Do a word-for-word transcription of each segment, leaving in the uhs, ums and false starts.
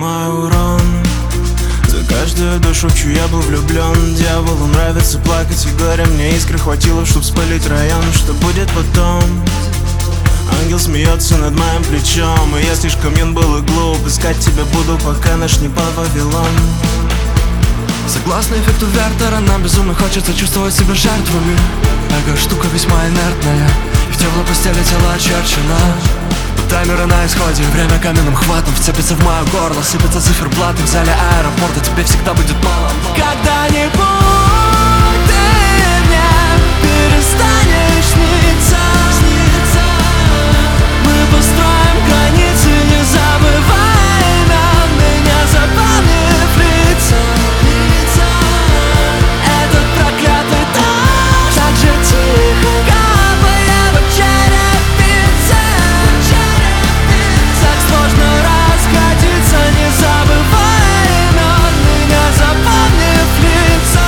принимаю урон. За каждую душу, в чью я был влюблен. Дьяволу нравится плакать и горе. Мне искры хватило, чтоб спалить район. Что будет потом? Ангел смеется над моим плечом, и я слишком юн был и глуп. Искать тебя буду, пока наш не пал Вавилон. Согласно эффекту Вертера, нам безумно хочется чувствовать себя жертвами. Эго штука весьма инертная, и в теплой постели тело очерчено. Таймеры на исходе, время каменным хватом вцепится в мое горло, сыпятся циферблаты в зале аэропорта. Тебе всегда будет мало. Когда-нибудь ты мне перестанешь сниться. Мы построим границы, не забывай нам, меня запомнив лица. Этот проклятый дождь так же тихо капает в черепице. Так сложно расходиться, не забывай нам, меня запомнив лица.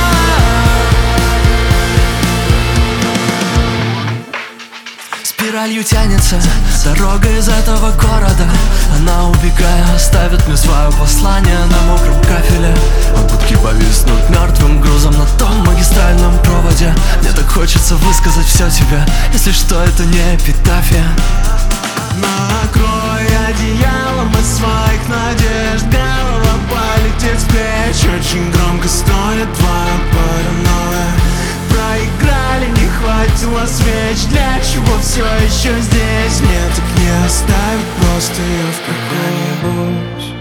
Спиралью тянется дорога из этого города. Она, убегая, оставит мне свое послание на мокром кафеле. А будки повиснут мертвым грузом на том магистральном проводе. Мне так хочется высказать все тебе, если что, это не эпитафия. Накрой одеялом из своих надежд. Голова полетит в плечи. Очень громко стонет твоя паранойя. Проиграли, не хватило свеч. Для чего все еще здесь? Мне так не оставить просто ее в какой-нибудь